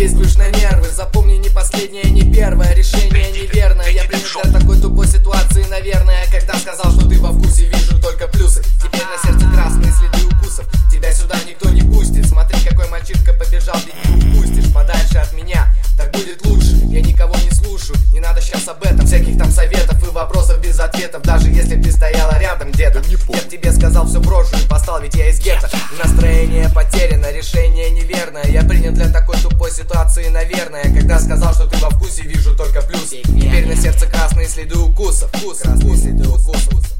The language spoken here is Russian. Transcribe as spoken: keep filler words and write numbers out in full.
действуешь на нервы. Запомни, не последнее, не первое, решение неверное. Я принял для такой тупой ситуации, наверное, когда сказал, что ты во вкусе, вижу только плюсы. Теперь на сердце красные следы укусов, тебя сюда никто не пустит. Смотри, какой мальчишка побежал, ты не упустишь. Подальше от меня, так будет лучше. Я никого не слушаю, не надо сейчас об этом. Всяких там советов и вопросов без ответов. Даже если б ты стояла рядом где-то, я б тебе сказал все брошу и постал, ведь я из гетто. Настроение потеряно, решение неверное. Я принял для такой тупой ситуации, наверное, когда сказал, что ты во вкусе, вижу только плюсы. Теперь на сердце красные следы укусов, красные следы укусов.